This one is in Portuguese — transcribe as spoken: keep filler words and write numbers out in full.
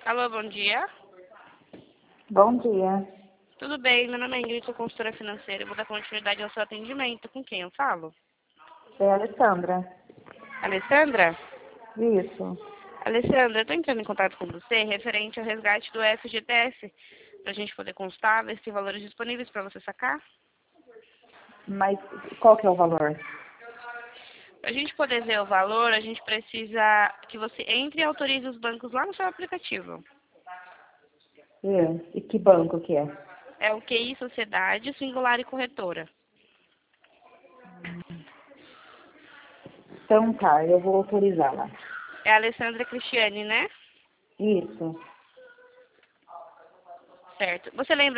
Alô, bom dia. Bom dia. Tudo bem? Meu nome é Ingrid, sou consultora financeira. Eu vou dar continuidade ao seu atendimento. Com quem eu falo? É a Alessandra. Alessandra? Isso. Alessandra, eu estou entrando em contato com você referente ao resgate do F G T S, para a gente poder constar, ver se tem valores disponíveis para você sacar. Mas qual que é o valor? Para a gente poder ver o valor, a gente precisa que você entre e autorize os bancos lá no seu aplicativo. É. E que banco que é? É o Q I Sociedade, Singular e Corretora. Então tá, eu vou autorizar lá. É a Alessandra Cristiane, né? Isso. Certo. Você lembra